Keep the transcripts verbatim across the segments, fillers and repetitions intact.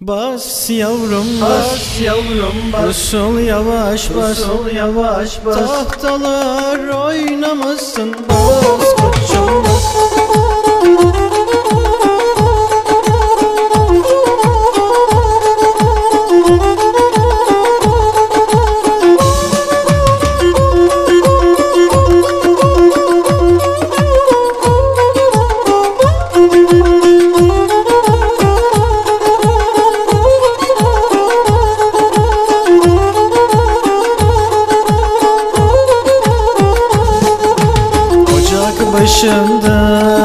Bas yavrum bas, Bas yavrum bas, usul yavaş bas, usul yavaş bas. tahtalar oynamasın, bas koçum bas. Başında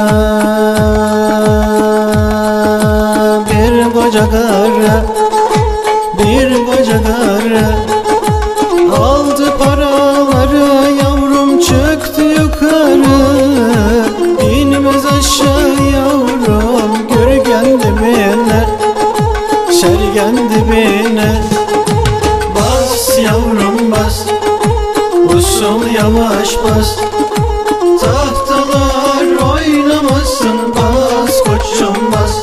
bir koca karı, bir koca karı aldı paraları, yavrum çıktı yukarı. İnmez aşağı yavrum, gürgen dibine, şergen dibine. Bas yavrum bas, usul yavaş bas, tahtalar oynamasın, bas koçum bas.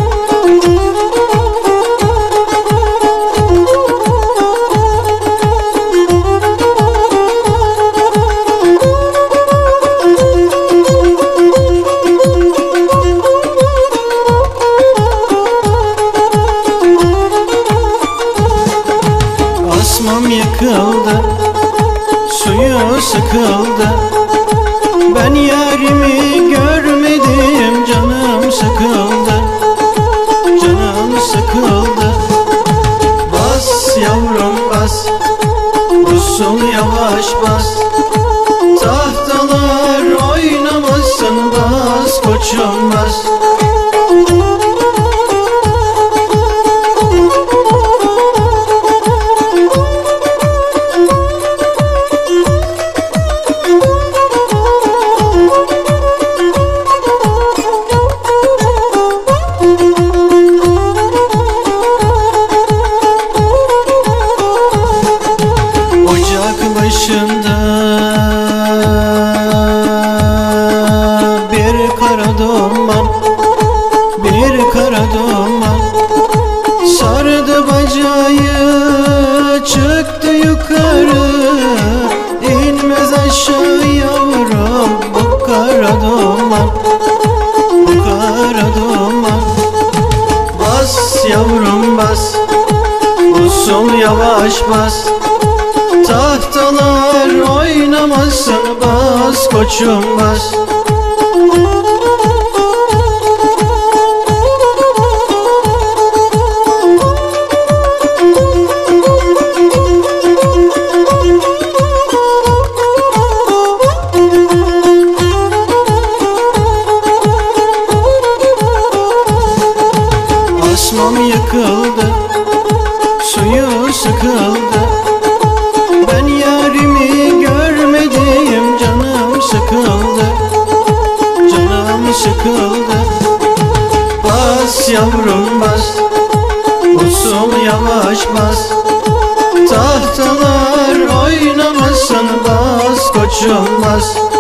Asmam yıkıldı, suyu sıkıldı, ben yarimi görmedim, canım sıkıldı, canım sıkıldı. Bas yavrum bas, usul yavaş bas, tahtalar oynamasın, bas koçum bas. Başında bir kara duman, bir kara duman sardı bacayı, çıktı yukarı. İnmez aşağı yavrum, bu kara duman, bu kara duman. Bas yavrum bas, usul yavaş bas, tahtalar oynamasın, bas koçum bas. Asmam yıkıldı, suyu sıkıldı, ben yarimi görmedim, canım sıkıldı, canım sıkıldı. Bas yavrum bas, usul yavaş bas, tahtalar oynamasın, bas koçum bas.